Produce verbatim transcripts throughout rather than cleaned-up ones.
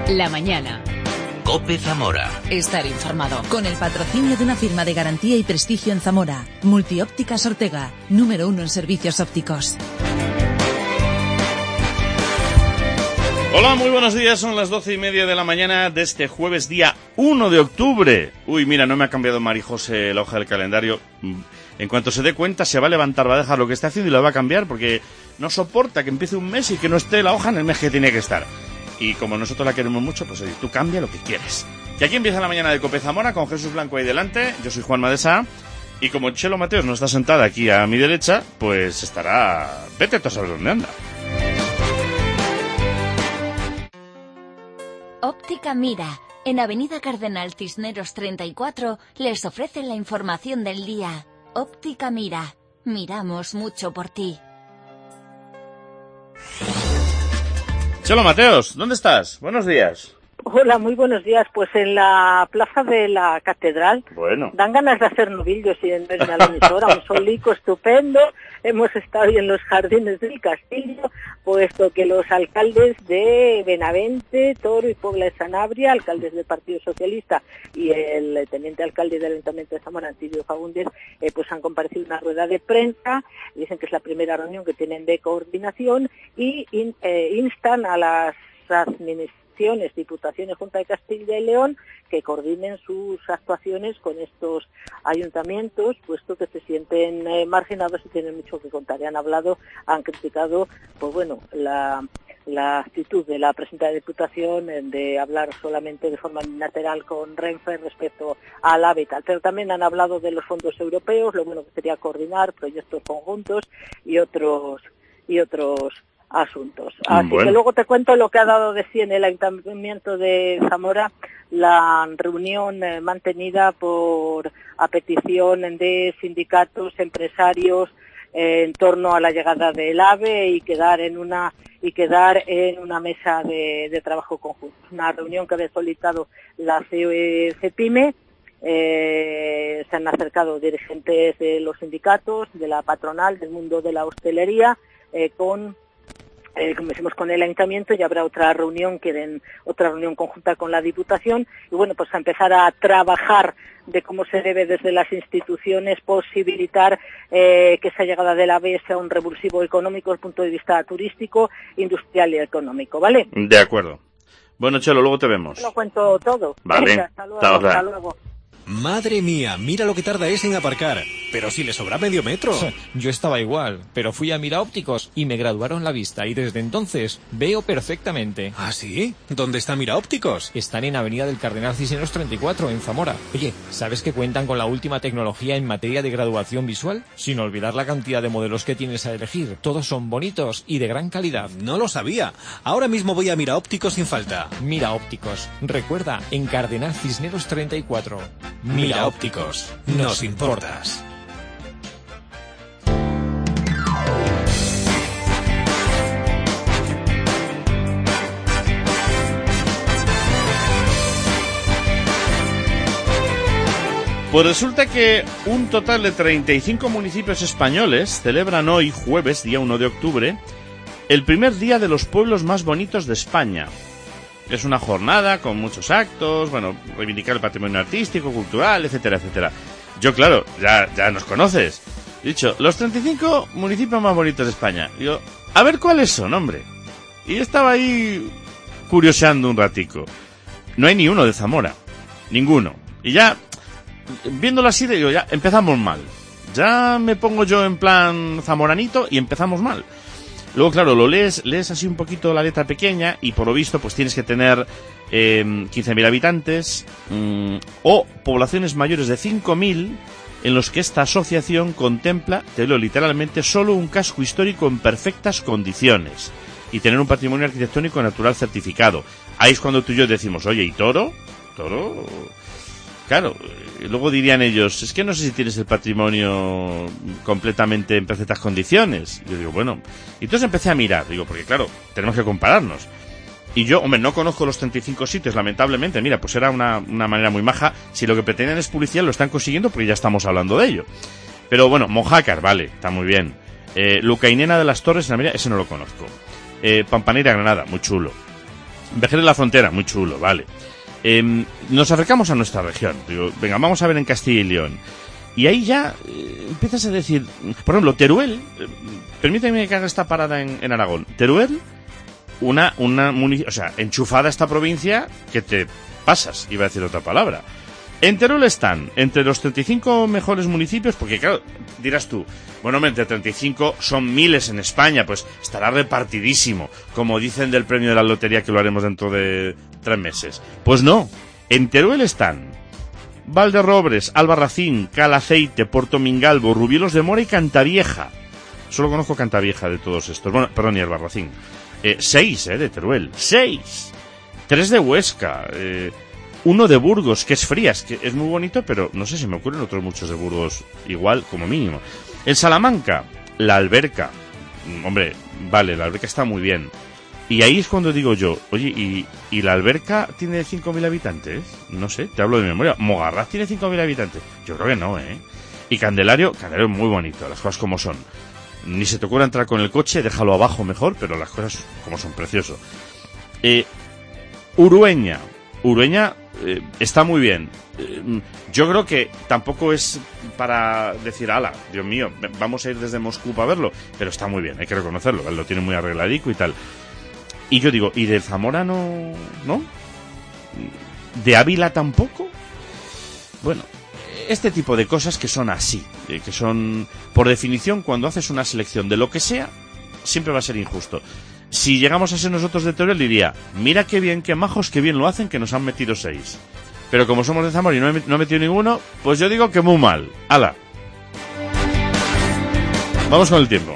La mañana. COPE Zamora. Estar informado. Con el patrocinio de una firma de garantía y prestigio en Zamora. Multiópticas Ortega, número uno en servicios ópticos. Hola, muy buenos días, son las doce y media de la mañana de este jueves día uno de octubre. Uy, mira, no me ha cambiado Marijose la hoja del calendario. En cuanto se dé cuenta se va a levantar, va a dejar lo que está haciendo y lo va a cambiar porque no soporta que empiece un mes y que no esté la hoja en el mes que tiene que estar. Y como nosotros la queremos mucho, pues oye, tú cambia lo que quieres. Y aquí empieza la mañana de COPE Zamora con Jesús Blanco ahí delante. Yo soy Juan Madesa. Y como Chelo Mateos no está sentada aquí a mi derecha, pues estará... Vete tú a saber dónde anda. Óptica Mira, en Avenida Cardenal Cisneros treinta y cuatro, les ofrece la información del día. Óptica Mira, miramos mucho por ti. Chelo Mateos, ¿dónde estás? Buenos días. Hola, muy buenos días. Pues en la plaza de la Catedral. Bueno. Dan ganas de hacer novillos y en verme a la emisora, un solico estupendo. Hemos estado hoy en los jardines del castillo, puesto que los alcaldes de Benavente, Toro y Puebla de Sanabria, alcaldes del Partido Socialista y el teniente alcalde del Ayuntamiento de Zamora, Antonio Fagundes, eh, pues han comparecido en una rueda de prensa. Dicen que es la primera reunión que tienen de coordinación y in, eh, instan a las administraciones, Diputaciones, Junta de Castilla y León, que coordinen sus actuaciones con estos ayuntamientos, puesto que se sienten eh, marginados y tienen mucho que contar. Y han hablado, han criticado, pues bueno, la, la actitud de la presidenta de Diputación de hablar solamente de forma bilateral con Renfe respecto al AVE y tal. Pero también han hablado de los fondos europeos, lo bueno que sería coordinar proyectos conjuntos y otros y otros asuntos. Así bueno. Que luego te cuento lo que ha dado de sí en el Ayuntamiento de Zamora la reunión eh, mantenida por a petición de sindicatos, empresarios eh, en torno a la llegada del AVE y quedar en una y quedar en una mesa de, de trabajo conjunto. Una reunión que había solicitado la CEPIME. Eh, se han acercado dirigentes de los sindicatos, de la patronal, del mundo de la hostelería, eh, con Eh, como decimos, con el ayuntamiento, y habrá otra reunión, quieren otra reunión conjunta con la Diputación, y bueno, pues a empezar a trabajar de cómo se debe desde las instituciones posibilitar eh, que esa llegada del AVE sea un revulsivo económico desde el punto de vista turístico, industrial y económico, ¿vale? De acuerdo. Bueno, Chelo, luego te vemos. Te lo cuento todo. Vale. Venga, hasta luego. Hasta, hasta luego. Madre mía, mira lo que tarda ese en aparcar. Pero si le sobra medio metro. Yo estaba igual, pero fui a Mira Ópticos y me graduaron la vista y desde entonces veo perfectamente. ¿Ah, sí? ¿Dónde está Mira Ópticos? Están en Avenida del Cardenal Cisneros treinta y cuatro, en Zamora. Oye, ¿sabes que cuentan con la última tecnología en materia de graduación visual? Sin olvidar la cantidad de modelos que tienes a elegir. Todos son bonitos y de gran calidad. No lo sabía. Ahora mismo voy a Mira Ópticos sin falta. Mira Ópticos. Recuerda, en Cardenal Cisneros treinta y cuatro. Mira Ópticos, nos importas. Pues resulta que un total de treinta y cinco municipios españoles celebran hoy, jueves, día uno de octubre, el primer día de los pueblos más bonitos de España. Es una jornada con muchos actos, bueno, reivindicar el patrimonio artístico, cultural, etcétera, etcétera. Yo, claro, ya, ya nos conoces. He dicho, los treinta y cinco municipios más bonitos de España. Digo, a ver cuáles son, hombre. Y estaba ahí curioseando un ratico. No hay ni uno de Zamora. Ninguno. Y ya, viéndolo así, digo, ya empezamos mal. Ya me pongo yo en plan zamoranito y empezamos mal. Luego, claro, lo lees, lees así un poquito la letra pequeña y por lo visto pues tienes que tener eh, quince mil habitantes mmm, o poblaciones mayores de cinco mil en los que esta asociación contempla, te leo literalmente, solo un casco histórico en perfectas condiciones y tener un patrimonio arquitectónico natural certificado. Ahí es cuando tú y yo decimos, oye, ¿y Toro? ¿Toro? Claro, luego dirían ellos, es que no sé si tienes el patrimonio completamente en perfectas condiciones. Yo digo, bueno, y entonces empecé a mirar, digo, porque claro, tenemos que compararnos. Y yo, hombre, no conozco los treinta y cinco sitios, lamentablemente, mira, pues era una, una manera muy maja. Si lo que pretenden es publicidad, lo están consiguiendo porque ya estamos hablando de ello. Pero bueno, Mojácar, vale, está muy bien. Eh, Lucainena de las Torres en Almería, ese no lo conozco. Eh, Pampanera, Granada, muy chulo. Vejer en la frontera, muy chulo, vale. Eh, nos acercamos a nuestra región. Digo, venga, vamos a ver en Castilla y León. Y ahí ya eh, empiezas a decir, por ejemplo, Teruel, eh, permíteme que haga esta parada en, en Aragón. Teruel, una, una munic- o sea, enchufada a esta provincia que te pasas, iba a decir otra palabra. En Teruel están entre los treinta y cinco mejores municipios, porque claro, dirás tú, bueno, entre treinta y cinco son miles en España, pues estará repartidísimo, como dicen del premio de la lotería que lo haremos dentro de tres meses. Pues no, en Teruel están Valderrobres, Albarracín, Calaceite, Puerto Mingalvo, Rubielos de Mora y Cantavieja. Solo conozco Cantavieja de todos estos. Bueno, perdón, y Albarracín. Eh, seis, eh, de Teruel. Seis. Tres de Huesca. Eh, uno de Burgos, que es Frías, que es muy bonito, pero no sé si me ocurren otros muchos de Burgos igual, como mínimo. En Salamanca, la Alberca. Hombre, vale, la Alberca está muy bien. Y ahí es cuando digo yo, oye, ¿y, y la Alberca tiene cinco mil habitantes? No sé, te hablo de memoria. ¿Mogarraz tiene cinco mil habitantes? Yo creo que no, ¿eh? Y Candelario, Candelario es muy bonito, las cosas como son. Ni se te ocurra entrar con el coche, déjalo abajo mejor, pero las cosas como son, precioso. Eh, Urueña. Urueña eh, está muy bien. Eh, yo creo que tampoco es para decir, ala, Dios mío, vamos a ir desde Moscú para verlo, pero está muy bien, hay que reconocerlo, lo tiene muy arregladico y tal. Y yo digo, ¿y de Zamora no? ¿No? ¿De Ávila tampoco? Bueno, este tipo de cosas que son así, que son, por definición, cuando haces una selección de lo que sea, siempre va a ser injusto. Si llegamos a ser nosotros de Teruel, diría, mira qué bien, qué majos, qué bien lo hacen, que nos han metido seis. Pero como somos de Zamora y no he, no he metido ninguno, pues yo digo que muy mal. ¡Hala! Vamos con el tiempo.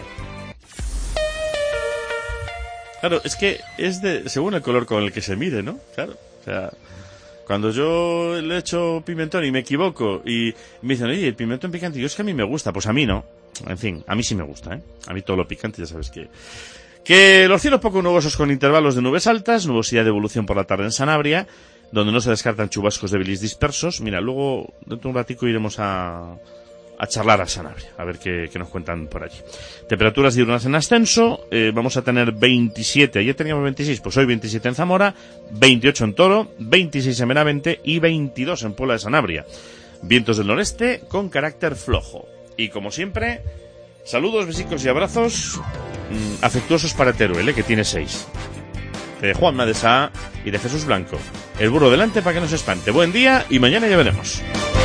Claro, es que es de según el color con el que se mire, ¿no? Claro, o sea, cuando yo le echo pimentón y me equivoco y me dicen, oye, el pimentón picante, yo es que a mí me gusta, pues a mí no. En fin, a mí sí me gusta, ¿eh? A mí todo lo picante, ya sabes que... Que los cielos poco nubosos con intervalos de nubes altas, nubosidad de evolución por la tarde en Sanabria, donde no se descartan chubascos débiles dispersos. Mira, luego, dentro de un ratico iremos a... a charlar a Sanabria, a ver qué, qué nos cuentan por allí. Temperaturas diurnas en ascenso, eh, vamos a tener veintisiete, ayer teníamos veintiséis, pues hoy veintisiete en Zamora, veintiocho en Toro, veintiséis en Benavente y veintidós en Puebla de Sanabria. Vientos del noreste con carácter flojo. Y como siempre, saludos, besicos y abrazos mmm, afectuosos para Teruel, eh, que tiene seis. De Juanma de Saa y de Jesús Blanco. El burro delante para que no se espante. Buen día y mañana ya veremos.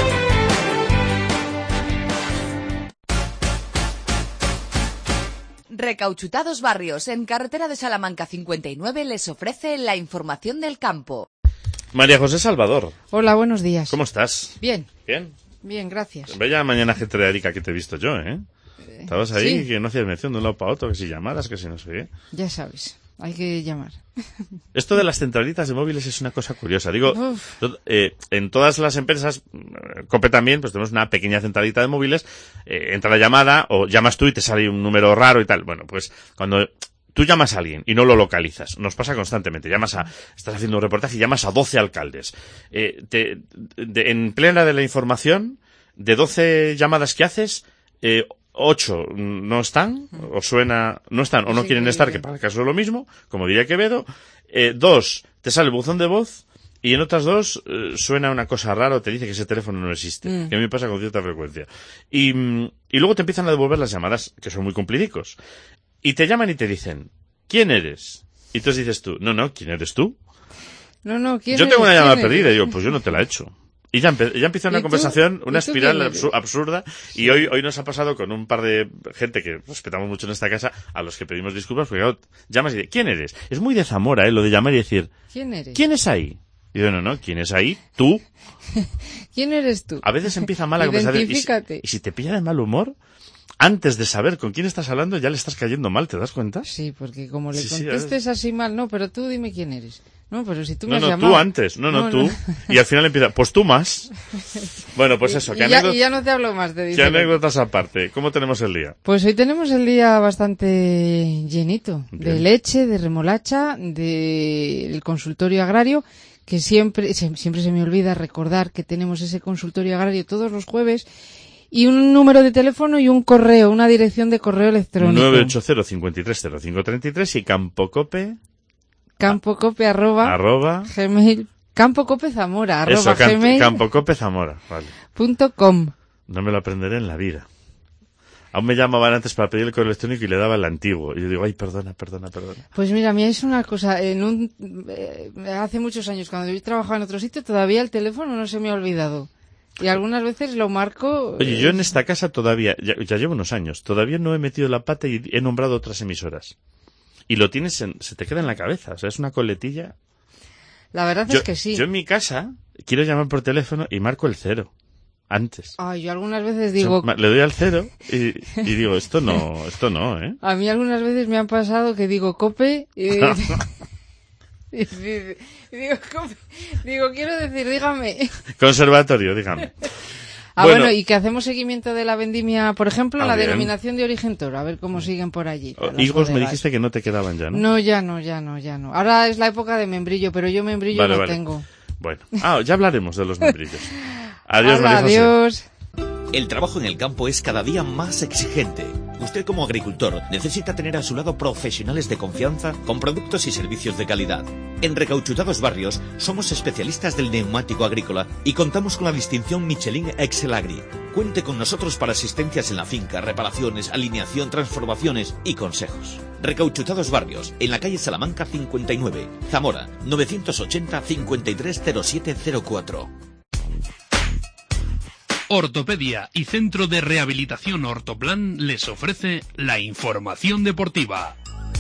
Recauchutados Barrios, en carretera de Salamanca cincuenta y nueve, les ofrece la información del campo. María José Salvador. Hola, buenos días. ¿Cómo estás? Bien. Bien. Bien, gracias. Bella mañana ajetreadica que te he visto yo, ¿eh? eh Estabas ahí, sí. Que no hacías mención de un lado para otro, que si llamadas, que si no sé qué. Ya sabes, hay que llamar. Esto de las centralitas de móviles es una cosa curiosa. Digo, eh, en todas las empresas, Cope también, pues tenemos una pequeña centralita de móviles, eh, entra la llamada, o llamas tú y te sale un número raro y tal. Bueno, pues cuando tú llamas a alguien y no lo localizas, nos pasa constantemente, llamas a, estás haciendo un reportaje y llamas a doce alcaldes. Eh, te, de, en plena de la información, de doce llamadas que haces, eh, ocho no están, o suena, no están, o no sí, quieren estar, que para el caso es lo mismo, como diría Quevedo. Eh, dos, te sale el buzón de voz, y en otras dos eh, suena una cosa rara o te dice que ese teléfono no existe, mm. que a mí me pasa con cierta frecuencia. Y, y luego te empiezan a devolver las llamadas, que son muy cumplidicos. Y te llaman y te dicen, ¿quién eres? Y entonces dices tú, no, no, ¿quién eres tú? No, no, ¿quién Yo eres? tengo una llamada perdida, y digo, pues yo no te la he hecho. Y ya, empe- ya empieza una conversación, una espiral absur- absurda, sí. Y hoy hoy nos ha pasado con un par de gente que respetamos mucho en esta casa, a los que pedimos disculpas, porque claro, llamas y dices, ¿quién eres? Es muy de Zamora, ¿eh? Lo de llamar y decir, ¿quién eres? ¿Quién es ahí? Y yo, no, no, ¿quién es ahí? ¿Tú? ¿Quién eres tú? A veces empieza mal la conversación. Identifícate. Y si, y si te pilla de mal humor, antes de saber con quién estás hablando, ya le estás cayendo mal, ¿te das cuenta? Sí, porque como le sí, contestes sí, así mal, no, pero tú dime quién eres. No, pero si tú me no, has no, llamado. tú antes, no, no, no tú. No. Y al final empieza, pues tú más. Bueno, pues eso. Y, ¿qué y, ya, anécdot- y ya no te hablo más de ¿Qué anécdotas aparte? ¿Cómo tenemos el día? Pues hoy tenemos el día bastante llenito. Bien. De leche, de remolacha, del consultorio agrario, que siempre, siempre se me olvida recordar que tenemos ese consultorio agrario todos los jueves. Y un número de teléfono y un correo, una dirección de correo electrónico. nueve ocho cero, cinco tres, cero cinco tres tres y Campocope campocope arroba, arroba gmail, campocope zamora arroba eso, can, gmail campocope zamora, vale. punto com. No me lo aprenderé en la vida. Aún me llamaban antes para pedir el correo electrónico y le daba el antiguo. Y yo digo, ay, perdona, perdona, perdona. Pues mira, a mí es una cosa, en un, eh, hace muchos años, cuando yo trabajaba en otro sitio, todavía el teléfono no se me ha olvidado. Y algunas veces lo marco... Oye, eh, yo en esta casa todavía, ya, ya llevo unos años, todavía no he metido la pata y he nombrado otras emisoras. Y lo tienes, en, se te queda en la cabeza, o sea, es una coletilla. La verdad yo, es que sí. Yo en mi casa quiero llamar por teléfono y marco el cero. Antes. Ay, yo algunas veces digo... O sea, le doy al cero y, y digo, esto no, esto no, ¿eh? A mí algunas veces me han pasado que digo cope y, y, y, y digo cope, digo, quiero decir, dígame. Conservatorio, dígame. Ah, bueno, bueno, y que hacemos seguimiento de la vendimia, por ejemplo, ah, la bien. denominación de origen toro, a ver cómo siguen por allí. Por Higos bodegas. Me dijiste que no te quedaban ya, ¿no? No, ya no, ya no, ya no. Ahora es la época de membrillo, pero yo membrillo vale, no vale. tengo. Bueno, ah, ya hablaremos de los membrillos. Adiós, Hola, María José. adiós. El trabajo en el campo es cada día más exigente. Usted como agricultor necesita tener a su lado profesionales de confianza con productos y servicios de calidad. En Recauchutados Barrios somos especialistas del neumático agrícola y contamos con la distinción Michelin Excel Agri. Cuente con nosotros para asistencias en la finca, reparaciones, alineación, transformaciones y consejos. Recauchutados Barrios, en la calle Salamanca cincuenta y nueve, Zamora, novecientos ochenta, cincuenta y tres cero siete cero cuatro. Ortopedia y Centro de Rehabilitación Ortoplan les ofrece la información deportiva.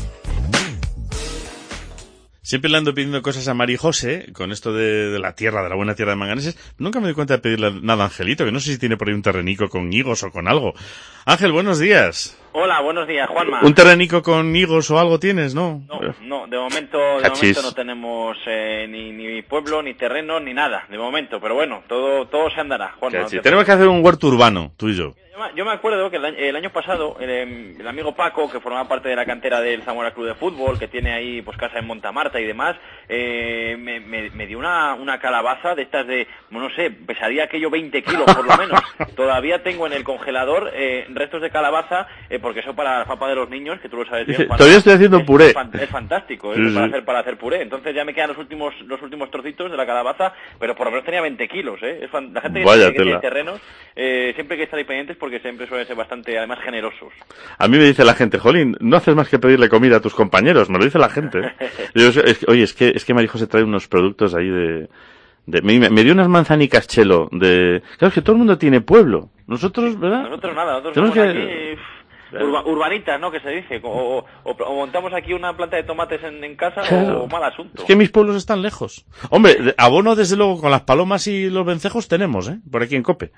Siempre le ando pidiendo cosas a María José, con esto de, de la tierra, de la buena tierra de Manganeses. Nunca me doy cuenta de pedirle nada a Angelito, que no sé si tiene por ahí un terrenico con higos o con algo. Ángel, buenos días. Hola, buenos días, Juanma. ¿Un terrenico con higos o algo tienes, no? No, no, de momento, de Cachis. momento no tenemos eh, ni, ni pueblo, ni terreno, ni nada, de momento. Pero bueno, todo todo se andará, Juanma. Cachis. Tenemos que hacer un huerto urbano, tú y yo. Yo me acuerdo que el año, el año pasado el, el amigo Paco, que formaba parte de la cantera del Zamora Club de Fútbol, que tiene ahí pues casa en Montamarta y demás, eh, me, me, me dio una, una calabaza de estas de, no sé, pesaría aquello veinte kilos por lo menos. Todavía tengo en el congelador eh, restos de calabaza, eh, porque eso para la papa de los niños, que tú lo sabes bien, Juan, todavía estoy haciendo es, puré. Es, fan, es fantástico, sí, es sí. para hacer para hacer puré. Entonces ya me quedan los últimos los últimos trocitos de la calabaza, pero por lo menos tenía veinte kilos, ¿eh? Es fan, la gente que, Vaya que tiene tela. terrenos, eh, siempre hay que estar ahí pendientes porque siempre suelen ser bastante, además, generosos. A mí me dice la gente, Jolín, no haces más que pedirle comida a tus compañeros, me lo dice la gente. Yo, es, oye, es que, es que María José trae unos productos ahí de... de me, me dio unas manzanicas chelo de... Claro, es que todo el mundo tiene pueblo. Nosotros, ¿verdad? Nosotros nada, nosotros Tenemos somos que... aquí... Urba, urbanitas, ¿no? Que se dice. O, o, o montamos aquí una planta de tomates en, en casa claro. o mal asunto. Es que mis pueblos están lejos. Hombre, abono desde luego con las palomas y los vencejos tenemos, ¿eh? Por aquí en Cope.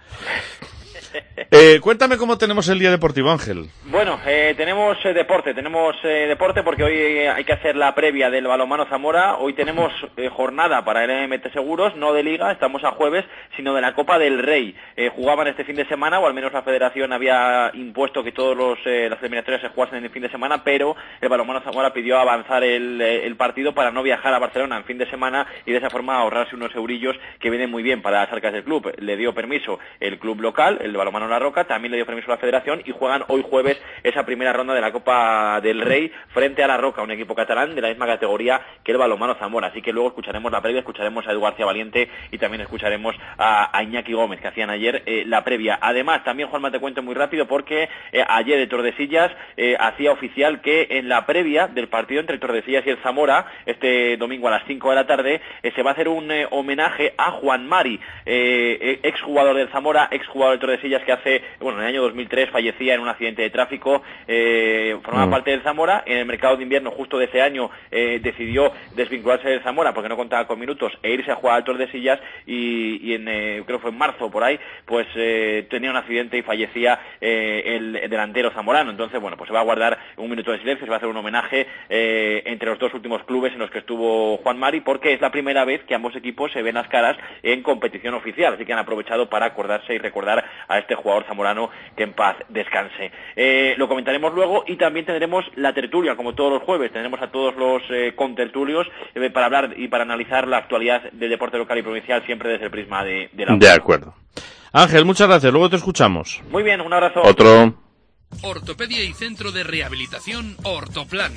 Eh, cuéntame cómo tenemos el día deportivo, Ángel. Bueno, eh, tenemos eh, deporte, tenemos eh, deporte porque hoy eh, hay que hacer la previa del balonmano Zamora. Hoy tenemos eh, jornada para el M T Seguros, no de Liga, estamos a jueves, sino de la Copa del Rey. Eh, jugaban este fin de semana, o al menos la Federación había impuesto que todos los eh, las eliminatorias se jugasen en el fin de semana, pero el balonmano Zamora pidió avanzar el, el partido para no viajar a Barcelona en fin de semana y de esa forma ahorrarse unos eurillos que vienen muy bien para las arcas del club. Le dio permiso el club local, el balonmano La Roca, también le dio permiso a la Federación y juegan hoy jueves esa primera ronda de la Copa del Rey frente a La Roca, un equipo catalán de la misma categoría que el balonmano Zamora. Así que luego escucharemos la previa, escucharemos a Edu García Valiente y también escucharemos a, a Iñaki Gómez, que hacían ayer eh, la previa. Además, también, Juanma, te cuento muy rápido porque eh, ayer el Tordesillas eh, hacía oficial que en la previa del partido entre el Tordesillas y el Zamora, este domingo a las cinco de la tarde, eh, se va a hacer un eh, homenaje a Juan Mari, eh, exjugador del Zamora, exjugador del Tordesillas, que hace, bueno, en el año dos mil tres fallecía en un accidente de tráfico, eh, formaba mm. parte del Zamora. En el mercado de invierno justo de ese año eh, decidió desvincularse del Zamora porque no contaba con minutos e irse a jugar al Tordesillas y, y en, eh, creo que fue en marzo por ahí, pues eh, tenía un accidente y fallecía eh, el, el delantero zamorano. Entonces, bueno, pues se va a guardar un minuto de silencio, se va a hacer un homenaje eh, entre los dos últimos clubes en los que estuvo Juan Mari, porque es la primera vez que ambos equipos se ven las caras en competición oficial, así que han aprovechado para acordarse y recordar a este jugador zamorano, que en paz descanse. Eh, lo comentaremos luego y también tendremos la tertulia, como todos los jueves, tendremos a todos los eh, contertulios eh, para hablar y para analizar la actualidad del deporte local y provincial, siempre desde el prisma de, de la... De acuerdo. Ángel, muchas gracias, luego te escuchamos. Muy bien, un abrazo. Otro. Ortopedia y Centro de Rehabilitación Ortoplan.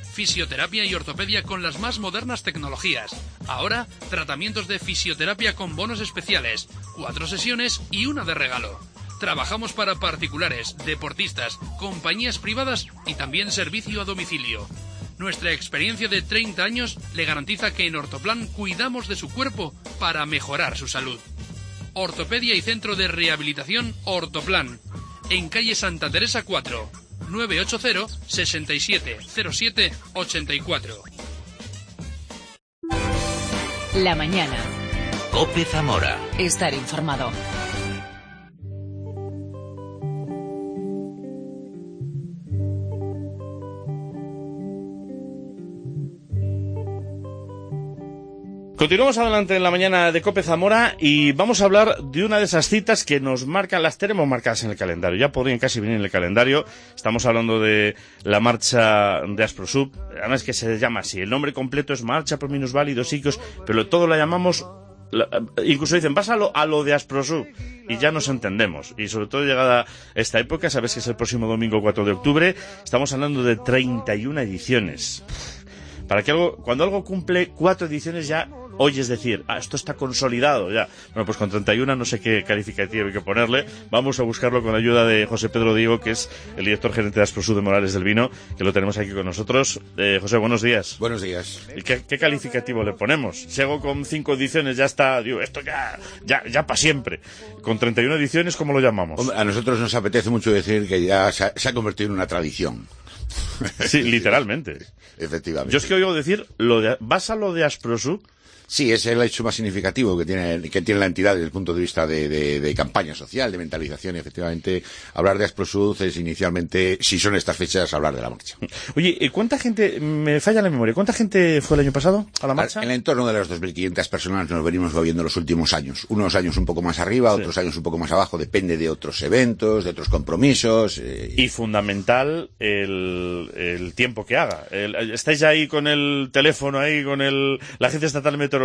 Fisioterapia y ortopedia con las más modernas tecnologías. Ahora, tratamientos de fisioterapia con bonos especiales, cuatro sesiones y una de regalo. Trabajamos para particulares, deportistas, compañías privadas y también servicio a domicilio. Nuestra experiencia de treinta años le garantiza que en Ortoplan cuidamos de su cuerpo para mejorar su salud. Ortopedia y Centro de Rehabilitación Ortoplan. En calle Santa Teresa cuatro. nueve ocho cero, seis siete cero siete, ocho cuatro. La mañana. COPE Zamora. Estar informado. Continuamos adelante en la mañana de COPE Zamora y vamos a hablar de una de esas citas que nos marcan, las tenemos marcadas en el calendario, ya podrían casi venir en el calendario. Estamos hablando de la marcha de Asprosub, además que se llama así, el nombre completo es Marcha por Minusválidos Psíquicos, pero todo la llamamos, la, incluso dicen, vas a lo, a lo de Asprosub, y ya nos entendemos. Y sobre todo llegada esta época, sabes que es el próximo domingo cuatro de octubre, estamos hablando de treinta y una ediciones. Para que algo, cuando algo cumple cuatro ediciones ya oyes decir, ah, esto está consolidado ya. Bueno, pues con treinta y uno no sé qué calificativo hay que ponerle. Vamos a buscarlo con la ayuda de José Pedro Diego, que es el director gerente de Asprosub de Morales del Vino, que lo tenemos aquí con nosotros. Eh, José, buenos días. Buenos días. ¿Qué, qué calificativo le ponemos? Si hago con cinco ediciones ya está, digo, esto ya, ya, ya para siempre. Con treinta y una ediciones, ¿cómo lo llamamos? Hombre, a nosotros nos apetece mucho decir que ya se ha, se ha convertido en una tradición. Sí, literalmente. Efectivamente. Yo es que oigo decir, lo de, ¿vas a lo de Asprosub? Sí, es el hecho más significativo que tiene, que tiene la entidad desde el punto de vista de, de, de campaña social, de mentalización, y efectivamente hablar de Asprosub es inicialmente, si son estas fechas, hablar de la marcha. Oye, ¿cuánta gente, me falla la memoria, cuánta gente fue el año pasado a la marcha? En el entorno de las dos mil quinientas personas nos venimos moviendo los últimos años. Unos años un poco más arriba, sí. Otros años un poco más abajo, depende de otros eventos, de otros compromisos. Eh, y fundamental el, el tiempo que haga. El, estáis ya ahí con el teléfono, ahí con el, la Agencia Estatal de Meteorología,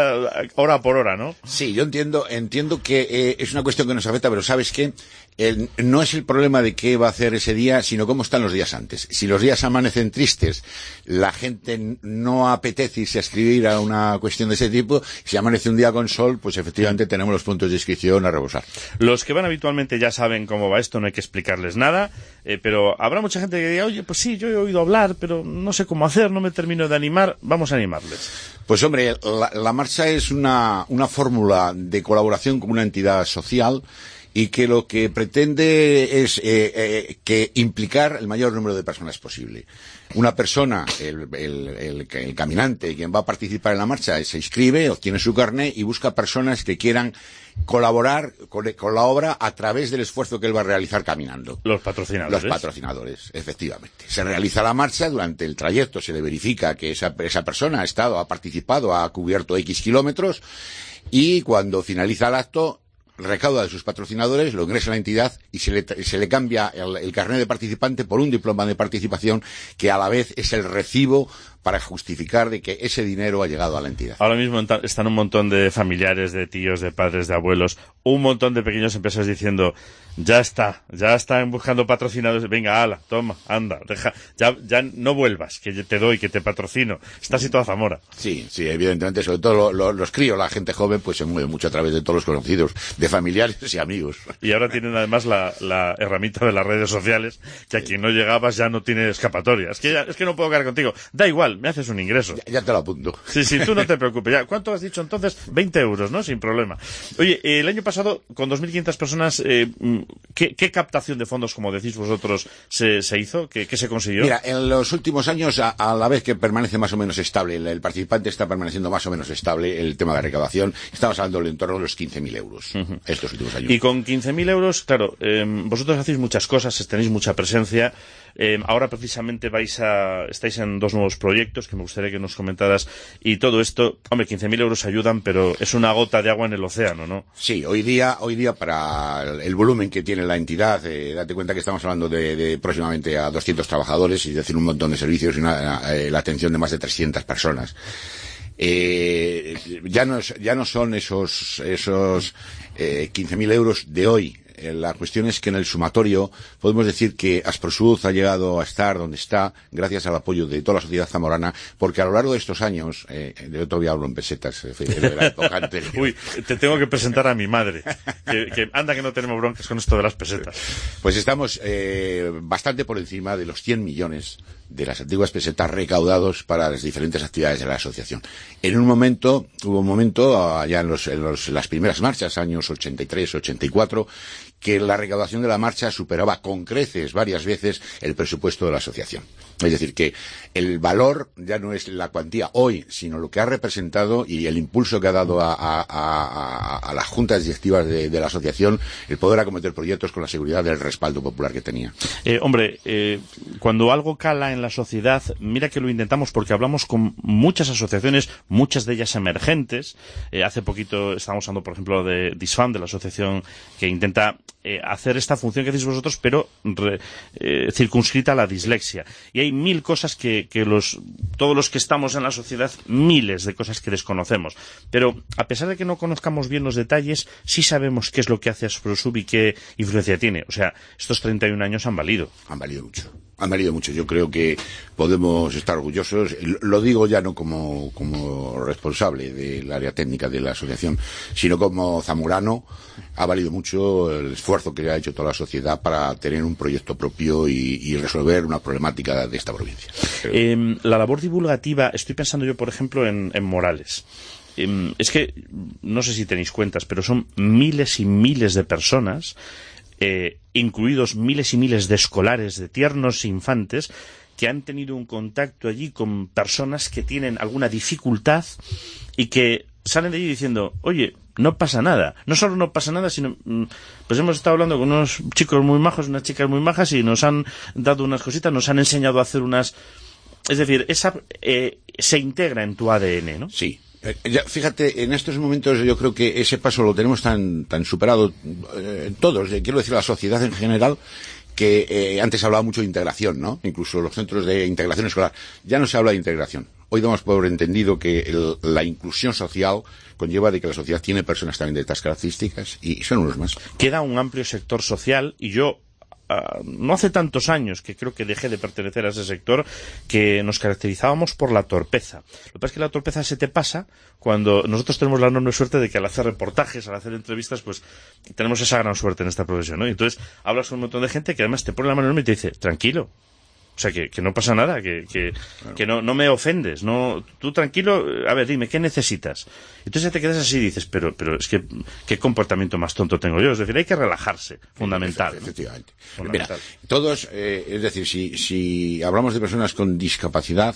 hora por hora, ¿no? Sí, yo entiendo entiendo que eh, es una cuestión que nos afecta, pero ¿sabes qué? El, no es el problema de qué va a hacer ese día, sino cómo están los días antes. Si los días amanecen tristes, la gente no apetece irse a escribir a una cuestión de ese tipo. Si amanece un día con sol, pues efectivamente tenemos los puntos de inscripción a rebosar. Los que van habitualmente ya saben cómo va esto, no hay que explicarles nada, eh, pero habrá mucha gente que diga, oye, pues sí, yo he oído hablar, pero no sé cómo hacer, no me termino de animar. Vamos a animarles. Pues hombre, la, la marcha es una, una fórmula de colaboración con una entidad social y que lo que pretende es eh, eh, que implicar el mayor número de personas posible. Una persona, el, el, el, el caminante, quien va a participar en la marcha, se inscribe, obtiene su carné y busca personas que quieran colaborar con, con la obra a través del esfuerzo que él va a realizar caminando. Los patrocinadores. Los patrocinadores, efectivamente. Se realiza la marcha, durante el trayecto se le verifica que esa, esa persona ha estado, ha participado, ha cubierto X kilómetros y cuando finaliza el acto recauda de sus patrocinadores, lo ingresa a la entidad y se le, se le cambia el, el carnet de participante por un diploma de participación que a la vez es el recibo para justificar de que ese dinero ha llegado a la entidad. Ahora mismo están un montón de familiares, de tíos, de padres, de abuelos, un montón de pequeños empresarios diciendo, ya está, ya están buscando patrocinadores, venga, ala, toma, anda, deja, ya, ya no vuelvas, que te doy, que te patrocino. Está así toda Zamora. Sí, sí, evidentemente, sobre todo lo, lo, los críos, la gente joven, pues se mueve mucho a través de todos los conocidos, de familiares y amigos. Y ahora tienen además la, la herramienta de las redes sociales, que a quien no llegabas ya no tiene escapatoria. Es que ya, es que no puedo quedar contigo. Da igual, me haces un ingreso. Ya, ya te lo apunto. Sí, sí, tú no te preocupes. Ya, ¿cuánto has dicho entonces? veinte euros, ¿no? Sin problema. Oye, eh, el año pasado, con dos mil quinientas personas, eh, ¿qué, ¿qué captación de fondos, como decís vosotros, se, se hizo? ¿Qué, ¿Qué se consiguió? Mira, en los últimos años, a, a la vez que permanece más o menos estable, el, el participante está permaneciendo más o menos estable, el tema de recaudación, estamos hablando en torno de los quince mil euros, uh-huh. estos últimos años. Y con quince mil euros, claro, eh, vosotros hacéis muchas cosas, tenéis mucha presencia. Eh, ahora precisamente vais a, estáis en dos nuevos proyectos que me gustaría que nos comentaras, y todo esto, hombre, quince mil euros ayudan, pero es una gota de agua en el océano, ¿no? Sí, hoy día, hoy día para el volumen que tiene la entidad, eh, date cuenta que estamos hablando de, de próximamente a doscientos trabajadores, y decir un montón de servicios y una, eh, la atención de más de trescientas personas. Eh, ya no es, ya no son esos, esos, eh, quince mil euros de hoy. eh, la cuestión es que en el sumatorio podemos decir que Asprosud ha llegado a estar donde está gracias al apoyo de toda la sociedad zamorana, porque a lo largo de estos años, eh, yo todavía hablo en pesetas, eh, de la época anterior. Uy, te tengo que presentar a mi madre, que, que anda que no tenemos broncas con esto de las pesetas. Pues estamos eh, bastante por encima de los cien millones de las antiguas pesetas recaudados para las diferentes actividades de la asociación. En un momento, hubo un momento, allá en, los, en los, las primeras marchas, años ochenta y tres, ochenta y cuatro, que la recaudación de la marcha superaba con creces varias veces el presupuesto de la asociación. Es decir, que el valor ya no es la cuantía hoy, sino lo que ha representado y el impulso que ha dado a, a, a, a las juntas directivas de, de la asociación el poder acometer proyectos con la seguridad del respaldo popular que tenía. Eh, hombre, eh, cuando algo cala en la sociedad, mira que lo intentamos porque hablamos con muchas asociaciones, muchas de ellas emergentes. Eh, hace poquito estábamos hablando, por ejemplo, de Disfam, de la asociación que intenta eh, hacer esta función que hacéis vosotros, pero re, eh, circunscrita a la dislexia. Y hay mil cosas que, que los, todos los que estamos en la sociedad, miles de cosas que desconocemos. Pero a pesar de que no conozcamos bien los detalles, sí sabemos qué es lo que hace Asprosub y qué influencia tiene. O sea, estos treinta y un años han valido. Han valido mucho. Han valido mucho. Yo creo que podemos estar orgullosos. Lo digo ya no como, como responsable del área técnica de la asociación, sino como zamorano. Ha valido mucho el esfuerzo que ha hecho toda la sociedad para tener un proyecto propio y, y resolver una problemática de esta provincia. Eh, la labor divulgativa, estoy pensando yo, por ejemplo, en, en Morales. Eh, es que, no sé si tenéis cuentas, pero son miles y miles de personas, eh, incluidos miles y miles de escolares, de tiernos infantes, que han tenido un contacto allí con personas que tienen alguna dificultad y que salen de allí diciendo, oye, no pasa nada. No solo no pasa nada, sino pues hemos estado hablando con unos chicos muy majos, unas chicas muy majas y nos han dado unas cositas, nos han enseñado a hacer unas... Es decir, esa eh, se integra en tu A D N, ¿no? Sí. Eh, ya, fíjate, en estos momentos yo creo que ese paso lo tenemos tan, tan superado eh, todos, eh, quiero decir la sociedad en general, que eh, antes se hablaba mucho de integración, ¿no? Incluso los centros de integración escolar. Ya no se habla de integración. Hoy damos por entendido que el, la inclusión social conlleva de que la sociedad tiene personas también de estas características y son unos más. Queda un amplio sector social y yo, uh, no hace tantos años que creo que dejé de pertenecer a ese sector, que nos caracterizábamos por la torpeza. Lo que pasa es que la torpeza se te pasa cuando nosotros tenemos la enorme suerte de que al hacer reportajes, al hacer entrevistas, pues tenemos esa gran suerte en esta profesión, ¿no? Y entonces hablas con un montón de gente que además te pone la mano enorme y te dice, tranquilo. O sea, que, que no pasa nada, que, que, claro. que no, no me ofendes, no, tú tranquilo, a ver, dime, ¿qué necesitas? Entonces ya te quedas así y dices, pero, pero es que, ¿qué comportamiento más tonto tengo yo? Es decir, hay que relajarse, fundamental. Efectivamente. ¿No? Fundamental. Mira, todos, eh, es decir, si, si hablamos de personas con discapacidad,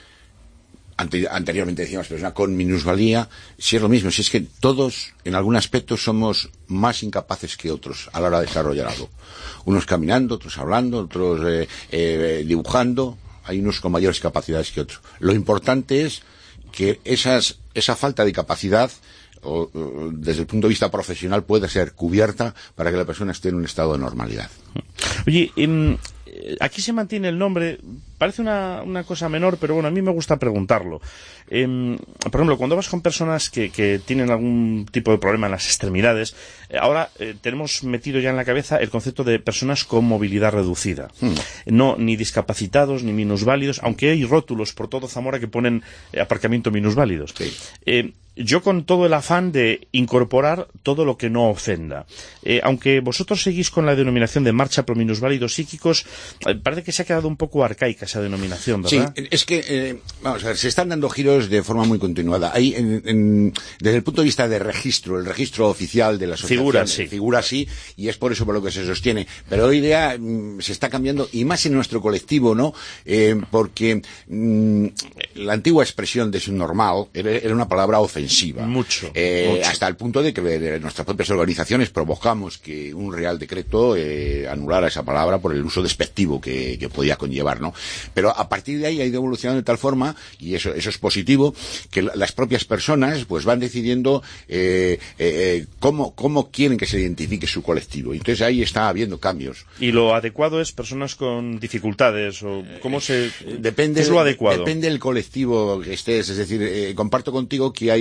ante, anteriormente decíamos personas con minusvalía, si es lo mismo, si es que todos, en algún aspecto, somos más incapaces que otros a la hora de desarrollar algo. Unos caminando, otros hablando, otros eh, eh, dibujando. Hay unos con mayores capacidades que otros. Lo importante es que esas, esa falta de capacidad, o, o, desde el punto de vista profesional, pueda ser cubierta para que la persona esté en un estado de normalidad. Oye, eh, aquí se mantiene el nombre, parece una, una cosa menor, pero bueno, a mí me gusta preguntarlo. Eh, por ejemplo, cuando vas con personas que, que tienen algún tipo de problema en las extremidades, eh, ahora eh, tenemos metido ya en la cabeza el concepto de personas con movilidad reducida. Hmm. No, ni discapacitados, ni minusválidos, aunque hay rótulos por todo Zamora que ponen eh, aparcamiento minusválidos. Sí. Eh, yo con todo el afán de incorporar todo lo que no ofenda. Eh, aunque vosotros seguís con la denominación de marcha pro minusválidos psíquicos, eh, parece que se ha quedado un poco arcaica esa denominación, ¿verdad? Sí, es que, eh, vamos a ver, se están dando giros de forma muy continuada. Hay, en, en, desde el punto de vista de registro, el registro oficial de la asociación, figura sí. Figura así, y es por eso por lo que se sostiene. Pero hoy día mm, se está cambiando, y más en nuestro colectivo, ¿no? Eh, porque mm, la antigua expresión de subnormal era, era una palabra ofensiva. Mucho, eh, mucho. Hasta el punto de que de nuestras propias organizaciones provocamos que un real decreto eh, anulara esa palabra por el uso despectivo que, que podía conllevar, ¿no? Pero a partir de ahí ha ido evolucionando de tal forma, y eso, eso es positivo, que las propias personas pues van decidiendo eh, eh, cómo, cómo quieren que se identifique su colectivo. Entonces ahí está habiendo cambios. ¿Y lo adecuado es personas con dificultades? O cómo se... Depende, ¿Qué es lo adecuado? Depende del colectivo que estés. Es decir, eh, comparto contigo que hay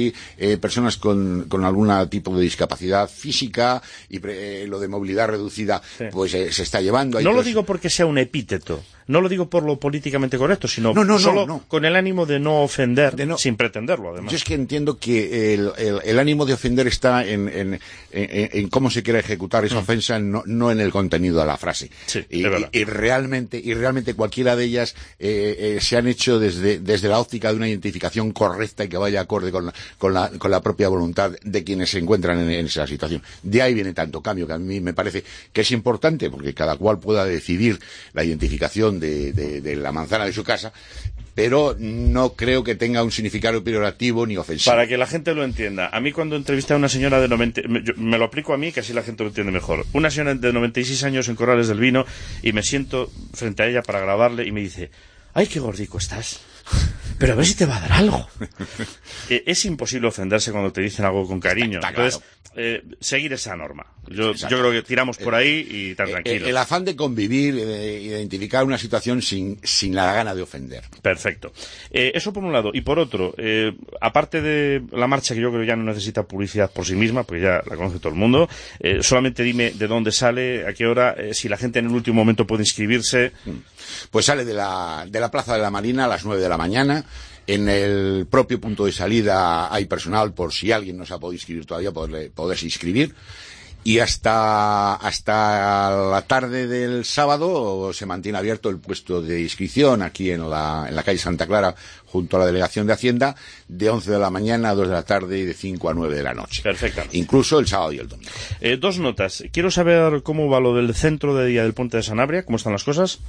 hay eh, personas con, con algún tipo de discapacidad física y pre, eh, lo de movilidad reducida sí. pues eh, se está llevando. Hay no otros... lo digo porque sea un epíteto, no lo digo por lo políticamente correcto, sino no, no, solo no, no. con el ánimo de no ofender, de no... sin pretenderlo, además. Yo es que entiendo que el, el, el ánimo de ofender está en, en, en, en cómo se quiere ejecutar esa mm. ofensa, no, no en el contenido de la frase. Sí, y, y, y realmente, y realmente cualquiera de ellas eh, eh, se han hecho desde, desde la óptica de una identificación correcta y que vaya acorde con la, con la, con la propia voluntad de quienes se encuentran en, en esa situación. De ahí viene tanto cambio que a mí me parece que es importante porque cada cual pueda decidir la identificación de, de, de la manzana de su casa, pero no creo que tenga un significado peyorativo ni ofensivo. Para que la gente lo entienda, a mí cuando entrevisté a una señora de noventa, me, yo, me lo aplico a mí, que así la gente lo entiende mejor. Una señora de noventa y seis años en Corrales del Vino, y me siento frente a ella para grabarle y me dice: ¡ay, qué gordico estás! Pero a ver si te va a dar algo. eh, es imposible ofenderse cuando te dicen algo con cariño. Está, está Entonces, claro. eh, seguir esa norma. Yo, yo creo que tiramos por ahí y tan tranquilos. El, el afán de convivir, de identificar una situación sin, sin la gana de ofender. Perfecto. Eh, eso por un lado. Y por otro, eh, aparte de la marcha, que yo creo ya no necesita publicidad por sí misma, porque ya la conoce todo el mundo, eh, solamente dime de dónde sale, a qué hora, eh, si la gente en el último momento puede inscribirse. Pues sale de la, de la Plaza de la Marina a las nueve de la mañana. En el propio punto de salida hay personal por si alguien no se ha podido inscribir todavía, poder, poderse inscribir. Y hasta, hasta la tarde del sábado se mantiene abierto el puesto de inscripción aquí en la, en la calle Santa Clara, junto a la Delegación de Hacienda, de once de la mañana a dos de la tarde y de cinco a nueve de la noche. Perfecto. Incluso el sábado y el domingo. Eh, dos notas. Quiero saber cómo va lo del centro de día del Puente de Sanabria, cómo están las cosas.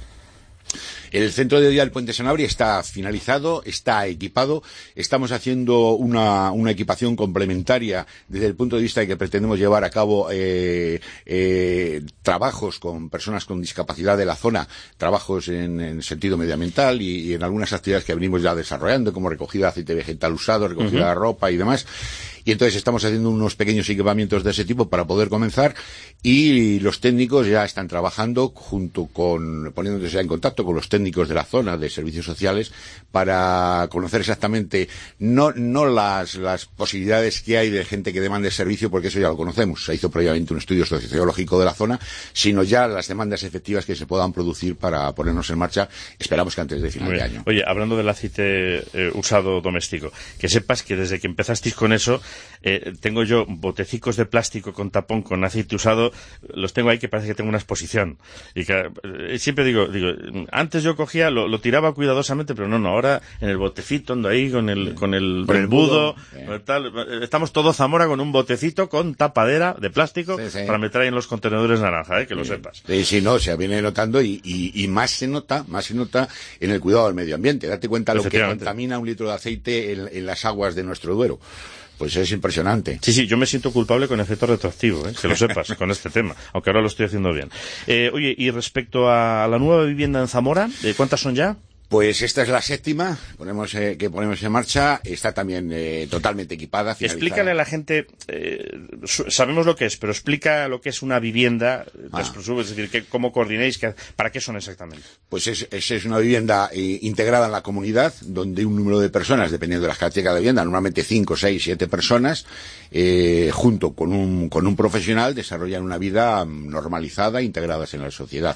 El centro de día del Puente Sanabria está finalizado, está equipado. Estamos haciendo una, una equipación complementaria desde el punto de vista de que pretendemos llevar a cabo eh, eh, trabajos con personas con discapacidad de la zona, trabajos en, en sentido medioambiental y, y en algunas actividades que venimos ya desarrollando, como recogida de aceite vegetal usado, recogida uh-huh. de ropa y demás. Y entonces estamos haciendo unos pequeños equipamientos de ese tipo para poder comenzar, y los técnicos ya están trabajando junto con, poniéndose ya en contacto con los técnicos de la zona de servicios sociales para conocer exactamente no, no las, las posibilidades que hay de gente que demande servicio, porque eso ya lo conocemos, se hizo previamente un estudio sociológico de la zona, sino ya las demandas efectivas que se puedan producir para ponernos en marcha, esperamos que antes de final de año. Oye, hablando del aceite eh, usado doméstico, que sepas que desde que empezasteis con eso, Eh, tengo yo botecicos de plástico con tapón con aceite usado, los tengo ahí que parece que tengo una exposición. Y que eh, siempre digo, digo, antes yo cogía, lo, lo tiraba cuidadosamente, pero no, no, ahora en el botecito ando ahí con el, con el, con el embudo, eh. con tal, estamos todos Zamora con un botecito con tapadera de plástico sí, sí. para meter ahí en los contenedores naranja, eh, que sí. lo sepas. Sí, sí, no, se viene notando y, y, y más se nota, más se nota en el cuidado del medio ambiente. Date cuenta lo que contamina un litro de aceite en, en las aguas de nuestro Duero. Pues es impresionante. Sí, sí, yo me siento culpable con efecto retroactivo, ¿eh? Que lo sepas, con este tema, aunque ahora lo estoy haciendo bien. Eh, oye, y respecto a la nueva vivienda en Zamora, ¿cuántas son ya? Pues esta es la séptima ponemos, eh, que ponemos en marcha, está también eh, totalmente equipada, finalizada. Explícale a la gente, eh, sabemos lo que es, pero explica lo que es una vivienda, ah. es decir, que, cómo coordinéis, que, para qué son exactamente. Pues es, es, es una vivienda eh, integrada en la comunidad, donde un número de personas, dependiendo de las características de la vivienda, normalmente cinco, seis, siete personas, eh, junto con un, con un profesional, desarrollan una vida normalizada, integradas en la sociedad.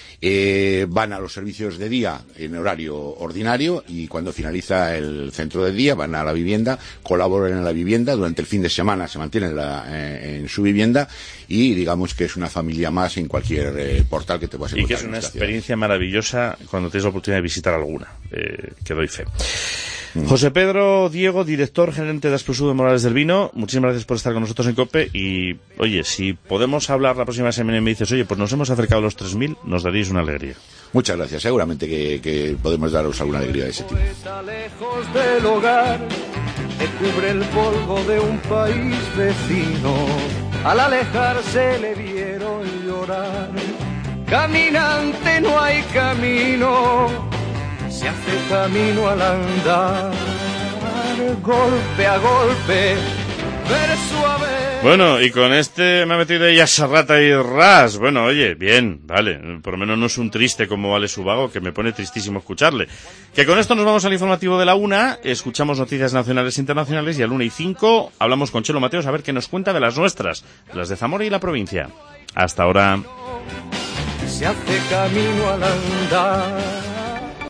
Eh, van a los servicios de día en horario ordinario y cuando finaliza el centro de día van a la vivienda, colaboran en la vivienda, durante el fin de semana se mantienen la, eh, en su vivienda y digamos que es una familia más en cualquier eh, portal que te puedas encontrar. Y que es una experiencia maravillosa cuando tienes la oportunidad de visitar alguna, eh, que doy fe. Mm. José Pedro Diego, director gerente de Asprosu de Morales del Vino, muchísimas gracias por estar con nosotros en COPE y, oye, si podemos hablar la próxima semana y me dices, oye, pues nos hemos acercado a los tres mil, nos daréis una alegría. Muchas gracias, seguramente que, que podemos daros alguna alegría de ese tipo. Lejos del hogar, te cubre el polvo de un país vecino, al alejarse le vieron llorar, caminante no hay camino, se hace camino al andar, golpe a golpe, verso a verso. Bueno, y con este me ha metido ella Serrata y ras. Bueno, oye, bien, vale. Por lo menos no es un triste como Alex Ubago, que me pone tristísimo escucharle. Que con esto nos vamos al informativo de la una, escuchamos noticias nacionales e internacionales y a la una y cinco hablamos con Chelo Mateos a ver qué nos cuenta de las nuestras, las de Zamora y la provincia. Hasta ahora. Se hace camino al andar.